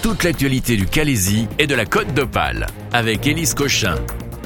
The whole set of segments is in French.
toute l'actualité du Calaisis et de la Côte d'Opale avec Élise Cochin.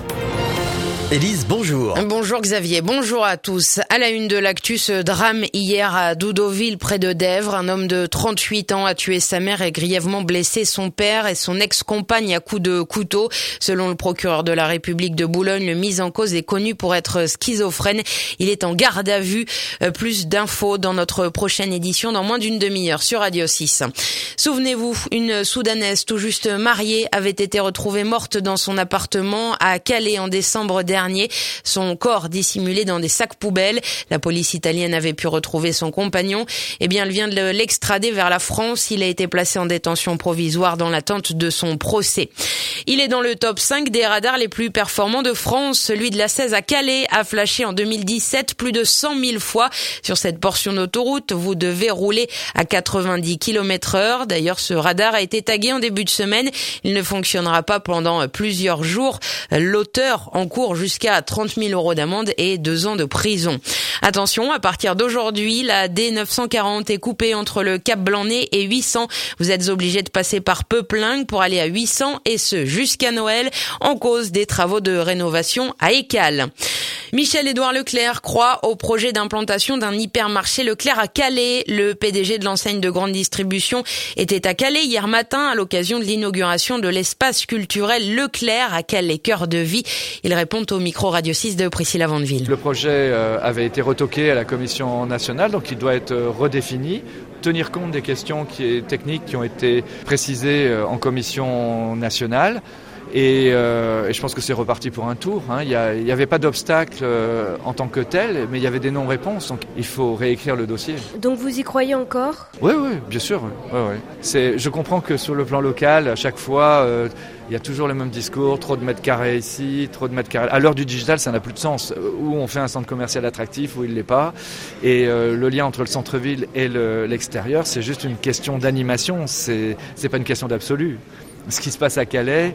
Élise, bonjour. Bonjour Xavier, bonjour à tous. À la une de l'actu, ce drame hier à Doudoville, près de Dèvres. Un homme de 38 ans a tué sa mère et grièvement blessé son père et son ex-compagne à coups de couteau. Selon le procureur de la République de Boulogne, le mis en cause est connu pour être schizophrène. Il est en garde à vue. Plus d'infos dans notre prochaine édition dans moins d'une demi-heure sur Radio 6. Souvenez-vous, une Soudanaise tout juste mariée avait été retrouvée morte dans son appartement à Calais en décembre dernier. Son corps dissimulé dans des sacs poubelles. La police italienne avait pu retrouver son compagnon. Eh bien, elle vient de l'extrader vers la France. Il a été placé en détention provisoire dans l'attente de son procès. Il est dans le top 5 des radars les plus performants de France. Celui de la 16 à Calais a flashé en 2017 plus de 100 000 fois. Sur cette portion d'autoroute, vous devez rouler à 90 km/h. D'ailleurs, ce radar a été tagué en début de semaine. Il ne fonctionnera pas pendant plusieurs jours. L'auteur encourt jusqu'à 30 000 € d'amende et 2 ans de prison. Attention, à partir d'aujourd'hui, la D940 est coupée entre le Cap Blanc-Nez et 800. Vous êtes obligé de passer par Peuplinck pour aller à 800 et ce jusqu'à Noël en cause des travaux de rénovation à Écalles. Michel-Édouard Leclerc croit au projet d'implantation d'un hypermarché Leclerc à Calais. Le PDG de l'enseigne de grande distribution était à Calais hier matin à l'occasion de l'inauguration de l'espace culturel Leclerc à Calais, cœur de vie. Il répond au micro Radio 6 de Priscilla Vandeville. Le projet avait été retoqué à la Commission nationale, donc il doit être redéfini, tenir compte des questions techniques qui ont été précisées en Commission nationale. Et je pense que c'est reparti pour un tour. Il n'y avait pas d'obstacle en tant que tel, mais il y avait des non-réponses. Donc il faut réécrire le dossier. Donc vous y croyez encore ? Oui, bien sûr. Oui. Je comprends que sur le plan local, à chaque fois, il y a toujours le même discours. Trop de mètres carrés ici, trop de mètres carrés. À l'heure du digital, ça n'a plus de sens. Où on fait un centre commercial attractif, où il ne l'est pas. Et le lien entre le centre-ville et l'extérieur, c'est juste une question d'animation. C'est pas une question d'absolu. Ce qui se passe à Calais,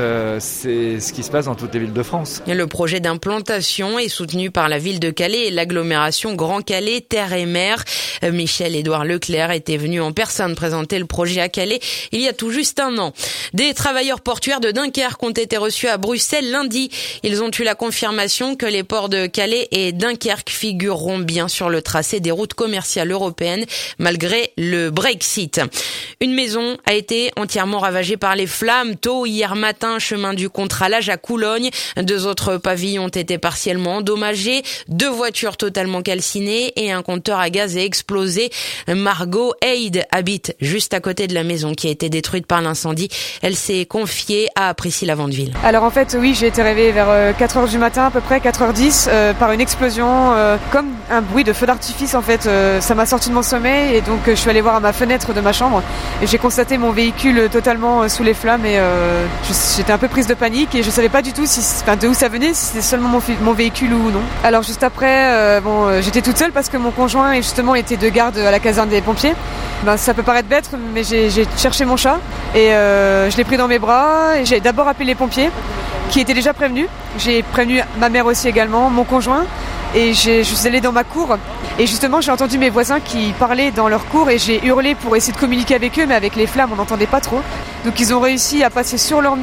c'est ce qui se passe dans toutes les villes de France. Le projet d'implantation est soutenu par la ville de Calais et l'agglomération Grand Calais, Terre et Mer. Michel-Édouard Leclerc était venu en personne présenter le projet à Calais il y a tout juste un an. Des travailleurs portuaires de Dunkerque ont été reçus à Bruxelles lundi. Ils ont eu la confirmation que les ports de Calais et Dunkerque figureront bien sur le tracé des routes commerciales européennes malgré le Brexit. Une maison a été entièrement ravagée par les flammes tôt hier matin, chemin du Contralage à Coulogne. 2 autres pavillons ont été partiellement endommagés, 2 voitures totalement calcinées et un compteur à gaz est explosé. Margot Haid habite juste à côté de la maison qui a été détruite par l'incendie. Elle s'est confiée à Priscilla Vandeville. Alors en fait, oui, j'ai été réveillée vers 4h du matin, à peu près 4h10, par une explosion, comme un bruit de feu d'artifice en fait. Ça m'a sorti de mon sommeil et donc je suis allée voir à ma fenêtre de ma chambre et j'ai constaté mon véhicule totalement sous les flammes et j'étais un peu prise de panique et je savais pas du tout de où ça venait, si c'était seulement mon véhicule ou non. Alors juste après, j'étais toute seule parce que mon conjoint justement était de garde à la caserne des pompiers. Ça peut paraître bête, mais j'ai cherché mon chat et je l'ai pris dans mes bras et j'ai d'abord appelé les pompiers qui étaient déjà prévenus. J'ai prévenu ma mère aussi également, mon conjoint. Et je suis allée dans ma cour et justement j'ai entendu mes voisins qui parlaient dans leur cour et j'ai hurlé pour essayer de communiquer avec eux, mais avec les flammes on n'entendait pas trop. Donc ils ont réussi à passer sur leur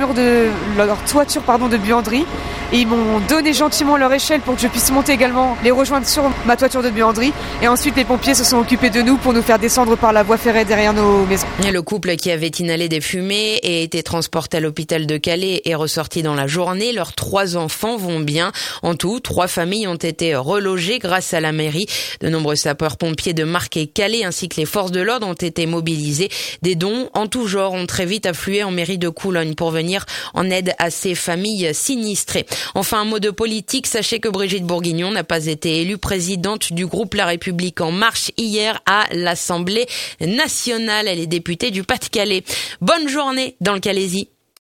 toiture de buanderie et ils m'ont donné gentiment leur échelle pour que je puisse monter également, les rejoindre sur ma toiture de buanderie. Et ensuite les pompiers se sont occupés de nous pour nous faire descendre par la voie ferrée derrière nos maisons. Et le couple qui avait inhalé des fumées et été transporté à l'hôpital de Calais est ressorti dans la journée. Leurs 3 enfants vont bien. En tout, 3 familles ont été relogés grâce à la mairie. De nombreux sapeurs-pompiers de Marques et Calais ainsi que les forces de l'ordre ont été mobilisés. Des dons en tout genre ont très vite afflué en mairie de Coulogne pour venir en aide à ces familles sinistrées. Enfin, un mot de politique. Sachez que Brigitte Bourguignon n'a pas été élue présidente du groupe La République En Marche hier à l'Assemblée nationale. Elle est députée du Pas-de-Calais. Bonne journée dans le Calaisis.